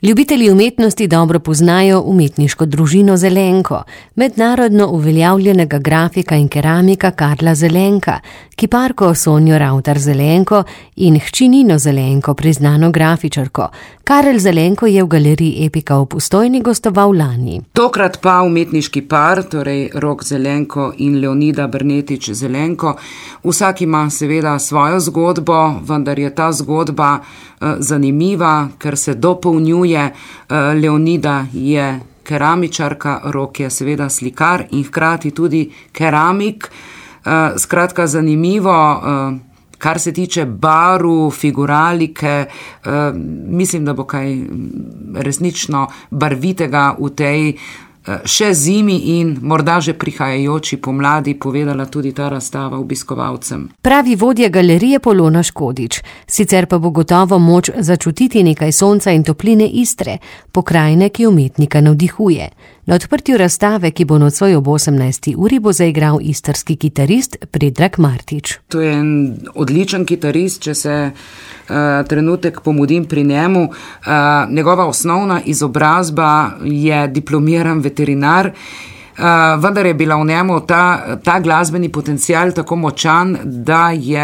Ljubitelji umetnosti dobro poznajo umetniško družino Zelenko, mednarodno uveljavljenega grafika in keramika Karla Zelenka, kiparko Sonjo Ravtar Zelenko in hči Nino Zelenko, priznano grafičarko. Karel Zelenko je v galeriji Epika v Postojni gostoval lani. Tokrat pa umetniški par, torej Rok Zelenko in Leonida Brnetič Zelenko. Vsak ima seveda svojo zgodbo, vendar je ta zgodba zanimiva, ker se dopolnjuje. Leonida je keramičarka, Rok je seveda slikar in hkrati tudi keramik. Skratka, zanimivo, kar se tiče barv, figuralike, mislim, da bo kaj resnično barvitega v tej še zimi in morda že prihajajoči pomladi, povedala tudi ta razstava obiskovalcem. Pravi vodja galerije Polona Škodič. Sicer pa bo gotovo moč začutiti nekaj sonca in topline Istre, pokrajine, ki umetnika navdihuje. Na odprtju razstave, ki bo nocoj ob 18. uri, bo zaigral istrski kitarist Predrag Martič. To je en odličen kitarist, če se trenutek pomudim pri njemu. Njegova osnovna izobrazba je diplomiran veterinar, vendar je bila v njemu ta glasbeni potencial tako močan, da je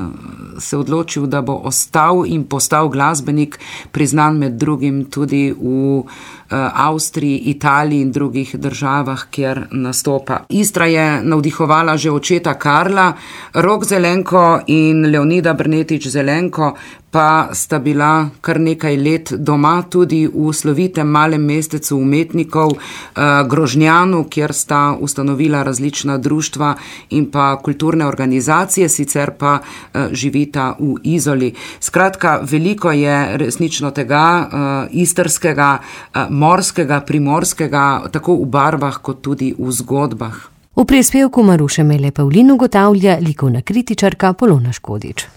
se odločil, da bo ostal in postal glasbenik, priznan med drugim tudi v Avstriji, Italiji in drugih državah, kjer nastopa. Istra je navdihovala že očeta Karla, Rok Zelenko in Leonida Brnetič Zelenko pa sta bila kar nekaj let doma tudi v slovitem malem mestecu umetnikov Grožnjanu, kjer sta ustanovila različna društva in pa kulturne organizacije, sicer pa živita v Izoli. Skratka, veliko je resnično tega istrskega, morskega, primorskega, tako v barvah kot tudi v zgodbah. V prispevku Maruše Mele Pavlin ugotavlja likovna kritičarka Polona Škodič.